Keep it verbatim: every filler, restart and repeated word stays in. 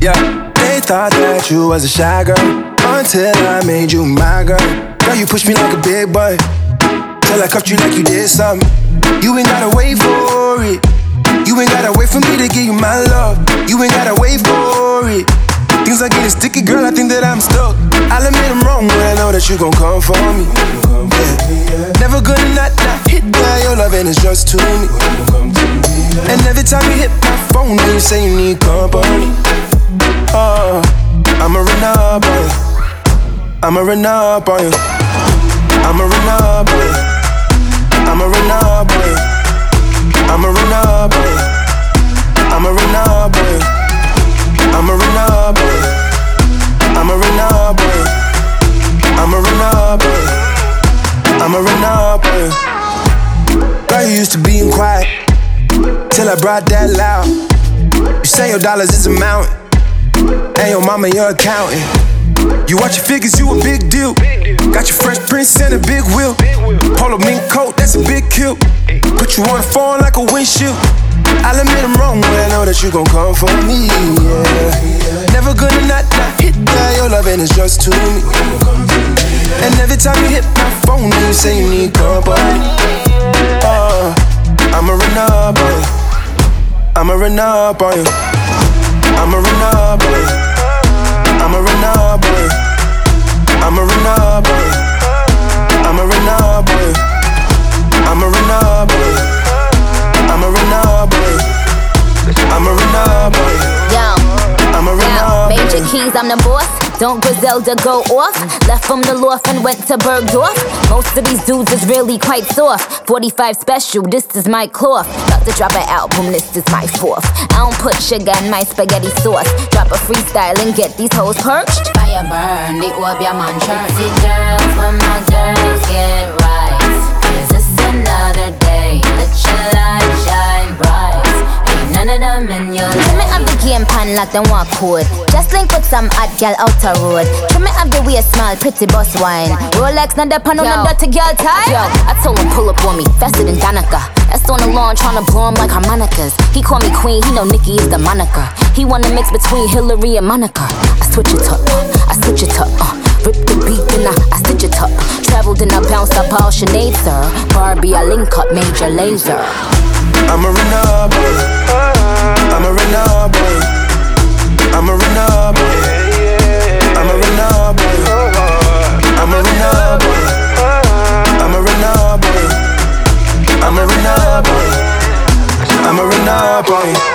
Yeah, they thought that you was a shy girl until I made you my girl. Girl, you pushed me like a big boy till I cuffed you like you did something. You ain't gotta wait for it. You ain't gotta wait for me to give you my love. You ain't gotta wait for it. Things are getting sticky, girl, I think that I'm stuck. I'll admit I'm wrong, but I know that you gon' come for me. Yeah. Never gonna not, not hit by your love and it's just to me. And every time you hit my phone, then you say you need company. Oh, I'ma run up on you. I'ma run up on you. I'ma run up on you. I'ma run up on you. I'ma run up on you. I'ma run up on you. I'ma run up on you. I'ma run up on you. I'ma run up on you. I'ma run up on you. Girl, you used to being quiet till I brought that loud. You say your dollars is a mountain, and your mama your accountant. You watch your figures, you a big deal. Got your Fresh Prince and a big wheel. Polo mink coat, that's a big kill. Put you on the phone like a windshield. I'll admit I'm wrong, but I know that you gon' come for me, yeah. Never gonna not, not hit by your love and it's just to me. And every time you hit my phone, then you say you need company. Oh, I'ma run up on you. I'ma run up on you. I'ma run up on you. I'ma run up on you. I'ma run up on you. I'ma run up on you. I'ma run up on you. I'ma run up on you. I'ma run up on you. Yo, I'ma run up on you. Major Keys, I'm the boss. Don't Griselda go off? Left from the loft and went to Bergdorf. Most of these dudes is really quite soft. forty-five special, this is my cloth. About to drop an album, this is my fourth. I don't put sugar in my spaghetti sauce. Drop a freestyle and get these hoes perched. Fire burn, the Obia man church. See girls, when my girls get right. Is this another day? Let your light shine bright. Ain't none of them in your life. Trim me up the game pan like them walk code. Just link with some hot gal out the road. Trim me up the way small, pretty boss wine. Rolex, not the pan on the dirty girl tie. Yo, I told him pull up on me, faster than Danica. That's on the lawn, tryna blow him like harmonicas. He call me queen, he know Nicki is the moniker. He wanna mix between Hillary and Monica. I switch it up, uh, I switch it up, uh. Rip the beat and I, I stitch it up. Traveled and I bounced up all Sinead, sir. Barbie, I link up Major Lazer. I'ma run up on you. I'ma run up on you. I'ma run up on you. I'ma run up on you. I'ma run up on you. I'ma run up on you. I'ma run up on you. I'ma run up on you.